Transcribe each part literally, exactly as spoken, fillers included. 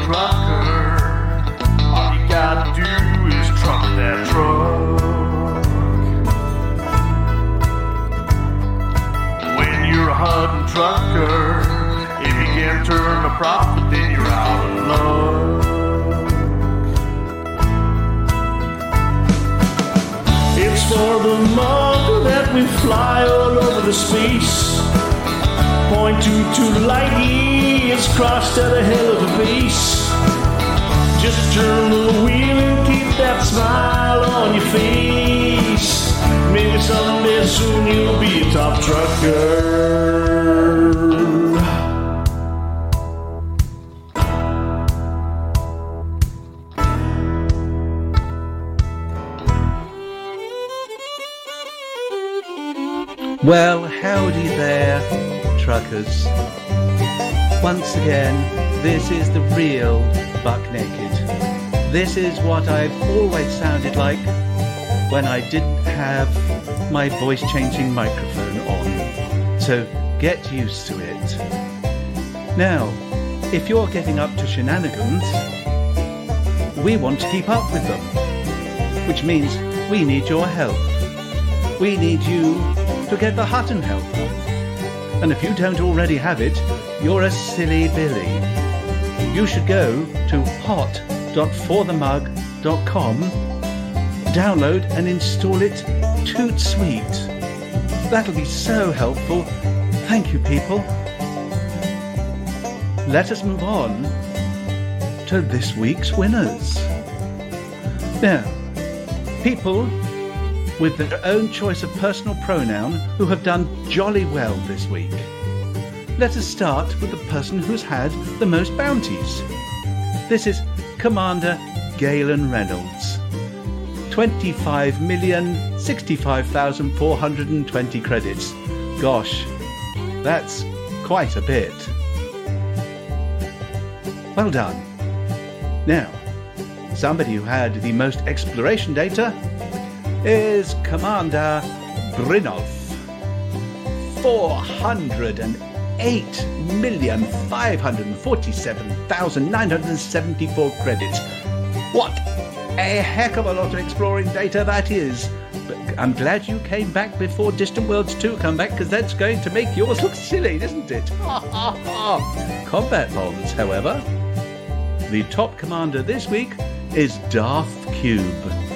trucker. All you gotta do is truck that truck. When you're a hunting trucker, if you can't turn a profit, then you're out of luck. It's for the mug that we fly all over the space. Point two to light years crossed at a hell of a pace. Just turn the wheel and keep that smile on your face. Maybe someday soon you'll be a top trucker. Well, howdy there, truckers. Once again, this is the real Buck Naked. This is what I've always sounded like when I didn't have my voice-changing microphone on. So get used to it. Now, if you're getting up to shenanigans, we want to keep up with them, which means we need your help. We need you to get the Hutton Helper. And if you don't already have it, you're a silly Billy. You should go to hot dot for the mug dot com, download and install it toot sweet. That'll be so helpful. Thank you, people. Let us move on to this week's winners. Now, people with their own choice of personal pronoun who have done jolly well this week. Let us start with the person who's had the most bounties. This is Commander Galen Reynolds. twenty-five million sixty-five thousand four hundred twenty credits. Gosh, that's quite a bit. Well done. Now, somebody who had the most exploration data is Commander Brinov. four hundred eight million five hundred forty-seven thousand nine hundred seventy-four credits. What a heck of a lot of exploring data that is. But I'm glad you came back before Distant Worlds two come back, because that's going to make yours look silly, isn't it? Combat bombs, however. The top commander this week is Darth Cube.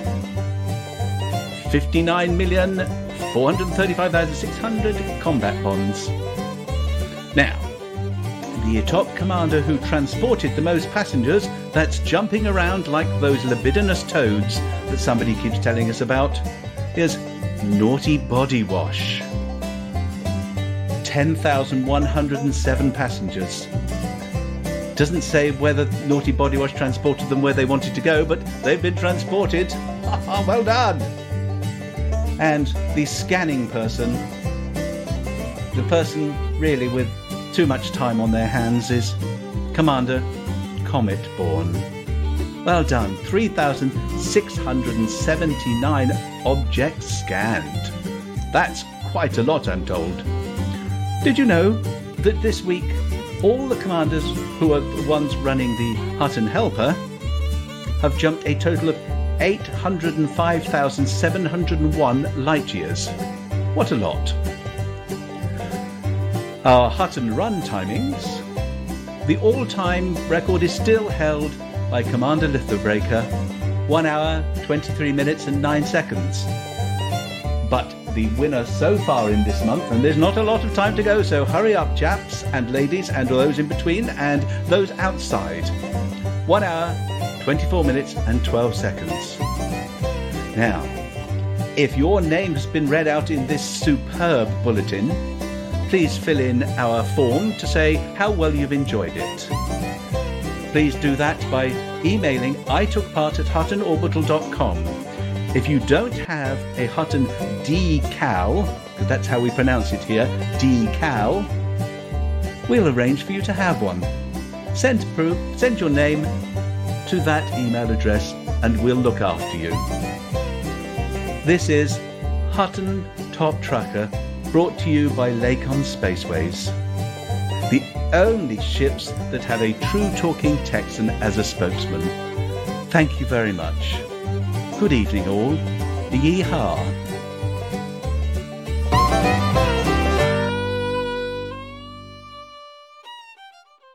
fifty-nine million four hundred thirty-five thousand six hundred combat bonds. Now, the top commander who transported the most passengers, that's jumping around like those libidinous toads that somebody keeps telling us about, is Naughty Body Wash. ten thousand one hundred seven passengers. Doesn't say whether Naughty Body Wash transported them where they wanted to go, but they've been transported. Well done! And the scanning person, the person really with too much time on their hands, is Commander Cometborn. Well done, three thousand six hundred seventy-nine objects scanned. That's quite a lot, I'm told. Did you know that this week all the commanders who are the ones running the Hutton Helper have jumped a total of eight hundred five thousand seven hundred one light years. What a lot. Our Hutton run timings. The all-time record is still held by Commander Lithobreaker, one hour, twenty-three minutes and nine seconds. But the winner so far in this month, and there's not a lot of time to go, so hurry up, chaps and ladies and those in between and those outside. one hour, twenty-four minutes and twelve seconds. Now, if your name has been read out in this superb bulletin, please fill in our form to say how well you've enjoyed it. Please do that by emailing I took part at hutton orbital dot com. If you don't have a Hutton decal, because that's how we pronounce it here, decal, we'll arrange for you to have one. Send proof, send your name to that email address and we'll look after you. This is Hutton Top Trucker, brought to you by Lakon Spaceways. the only ships that have a true talking Texan as a spokesman. Thank you very much. Good evening all. Yee-haw.